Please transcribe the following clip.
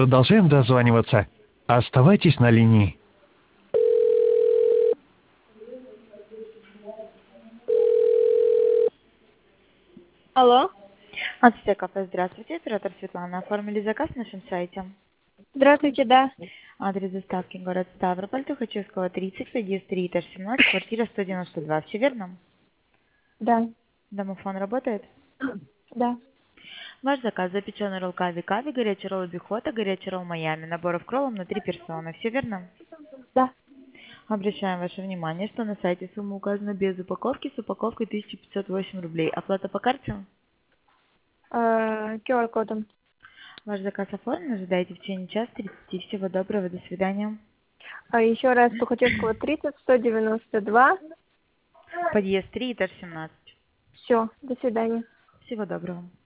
Продолжаем дозваниваться. Оставайтесь на линии. Алло. Ацтек кафе, здравствуйте, оператор Светлана. Оформили заказ на нашем сайте. Здравствуйте, да. Адрес доставки город Ставрополь, Тухачевского, 30, подъезд 3, этаж 17, квартира 192. Все верно? Да. Домофон работает? Да. Ваш заказ: запеченный ролл кави, горячий ролл бихота, горячий ролл Майами, наборов кроллом на 3 персоны. Все верно? Да. Обращаем ваше внимание, что на сайте сумма указана без упаковки, с упаковкой 1508 рублей. Оплата по карте? QR-кодом. Ваш заказ оформлен, ожидайте в течение часа 30. Всего доброго, до свидания. Еще раз, Тухачевского 30, 192. Подъезд 3, этаж 17. Все, до свидания. Всего доброго.